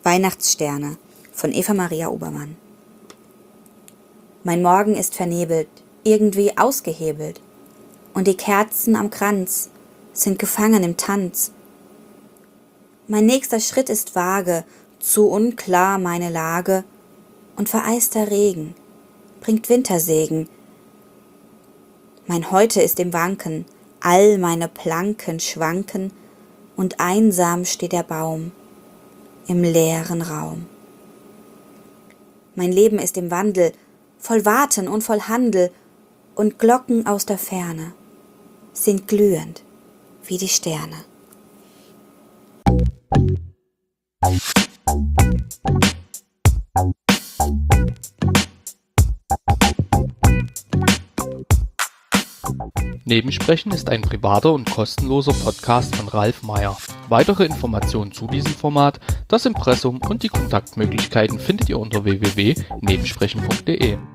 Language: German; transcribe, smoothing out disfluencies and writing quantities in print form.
Weihnachtssterne von Eva Maria Obermann. Mein Morgen ist vernebelt, irgendwie ausgehebelt, und die Kerzen am Kranz sind gefangen im Tanz. Mein nächster Schritt ist vage, zu unklar meine Lage, und vereister Regen bringt Wintersegen. Mein Heute ist im Wanken, all meine Planken schwanken, und einsam steht der Baum im leeren Raum. Mein Leben ist im Wandel, voll Warten und voll Handel, und Glocken aus der Ferne sind glühend wie die Sterne. Nebensprechen ist ein privater und kostenloser Podcast von Ralf Meyer. Weitere Informationen zu diesem Format, das Impressum und die Kontaktmöglichkeiten findet ihr unter www.nebensprechen.de.